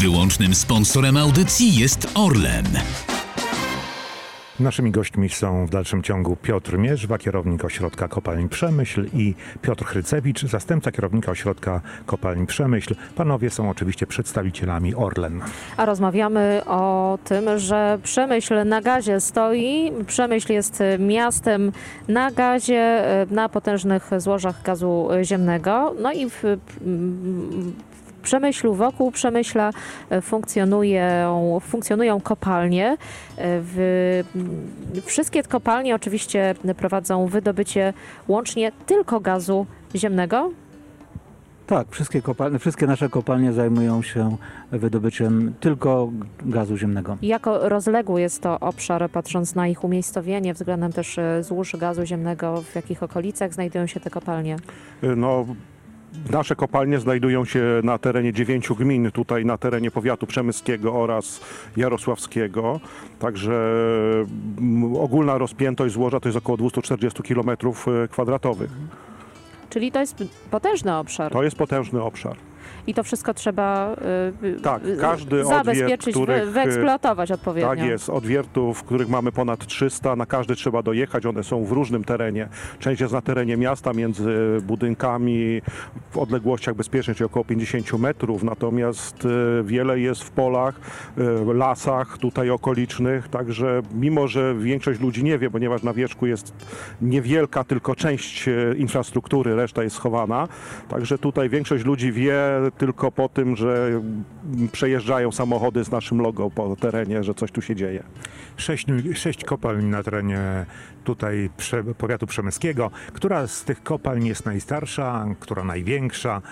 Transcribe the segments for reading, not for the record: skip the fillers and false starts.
Wyłącznym sponsorem audycji jest Orlen. Naszymi gośćmi są w dalszym ciągu Piotr Mierzwa, kierownik Ośrodka Kopalń Przemyśl, i Piotr Chrycewicz, zastępca kierownika Ośrodka Kopalń Przemyśl. Panowie są oczywiście przedstawicielami Orlen. A rozmawiamy o tym, że Przemyśl na gazie stoi. Przemyśl jest miastem na gazie, na potężnych złożach gazu ziemnego. No i w Przemyślu, wokół Przemyśla funkcjonują kopalnie. Wszystkie kopalnie oczywiście prowadzą wydobycie łącznie tylko gazu ziemnego. Tak, wszystkie nasze kopalnie zajmują się wydobyciem tylko gazu ziemnego. Jako rozległy jest to obszar, patrząc na ich umiejscowienie, względem też złóż gazu ziemnego, w jakich okolicach znajdują się te kopalnie? Nasze kopalnie znajdują się na terenie 9 gmin, tutaj na terenie powiatu przemyskiego oraz jarosławskiego. Także ogólna rozpiętość złoża to jest około 240 km². Czyli to jest potężny obszar. To jest potężny obszar. I to wszystko trzeba każdy zabezpieczyć, wyeksploatować odpowiednio. Tak jest. Odwiertów, których mamy ponad 300, na każdy trzeba dojechać. One są w różnym terenie. Część jest na terenie miasta, między budynkami, w odległościach bezpiecznych, czyli około 50 metrów. Natomiast wiele jest w polach, lasach tutaj okolicznych. Także mimo, że większość ludzi nie wie, ponieważ na wierzchu jest niewielka tylko część infrastruktury, reszta jest schowana. Także tutaj większość ludzi wie tylko po tym, że przejeżdżają samochody z naszym logo po terenie, że coś tu się dzieje. 6 kopalń na terenie tutaj powiatu przemyskiego. Która z tych kopalń jest najstarsza, która największa?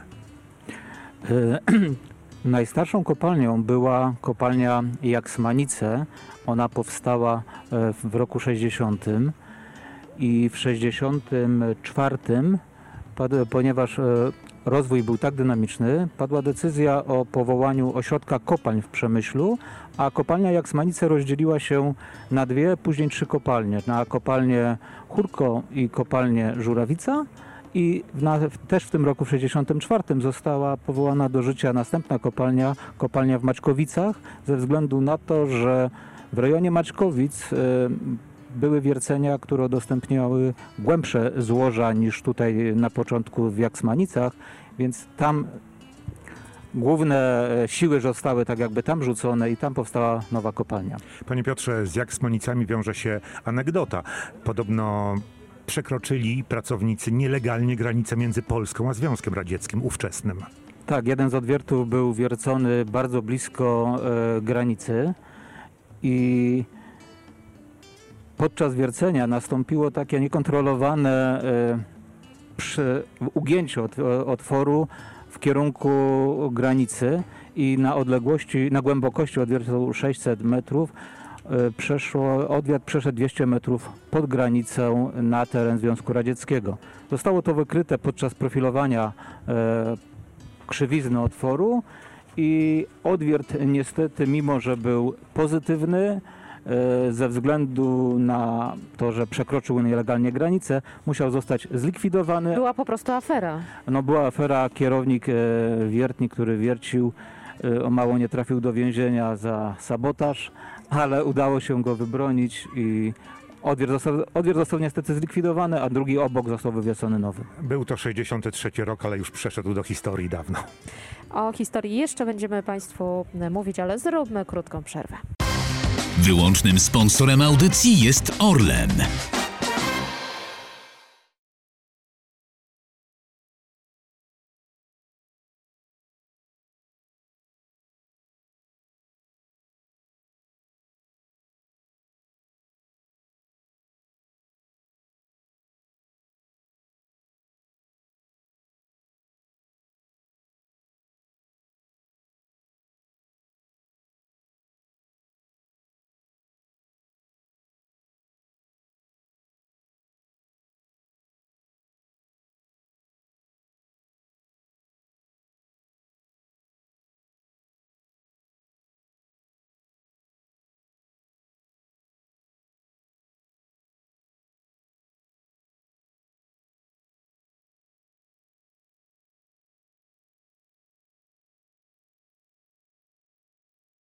Najstarszą kopalnią była kopalnia Jaksmanice. Ona powstała w roku 60 i w 64, ponieważ rozwój był tak dynamiczny, padła decyzja o powołaniu ośrodka kopalń w Przemyślu, a kopalnia Jaksmanice rozdzieliła się na dwie, później 3 kopalnie. Na kopalnię Chórko i kopalnię Żurawica. I też w tym roku, w 64, została powołana do życia następna kopalnia w Maćkowicach, ze względu na to, że w rejonie Maćkowic były wiercenia, które udostępniały głębsze złoża niż tutaj na początku w Jaksmanicach, więc tam główne siły zostały tak jakby tam rzucone i tam powstała nowa kopalnia. Panie Piotrze, z Jaksmanicami wiąże się anegdota. Podobno przekroczyli pracownicy nielegalnie granicę między Polską a Związkiem Radzieckim ówczesnym. Tak, jeden z odwiertów był wiercony bardzo blisko granicy i podczas wiercenia nastąpiło takie niekontrolowane ugięcie odworu w kierunku granicy i na głębokości odwiertu 600 metrów odwiat przeszedł 200 metrów pod granicę na teren Związku Radzieckiego. Zostało to wykryte podczas profilowania krzywizny otworu i odwiert niestety, mimo że był pozytywny, ze względu na to, że przekroczył nielegalnie granicę, musiał zostać zlikwidowany. Była po prostu afera. Była afera. Kierownik wiertni, który wiercił, o mało nie trafił do więzienia za sabotaż, ale udało się go wybronić i odwiert został niestety zlikwidowany, a drugi obok został wywiercony nowy. Był to 63 rok, ale już przeszedł do historii dawno. O historii jeszcze będziemy Państwu mówić, ale zróbmy krótką przerwę. Wyłącznym sponsorem audycji jest Orlen.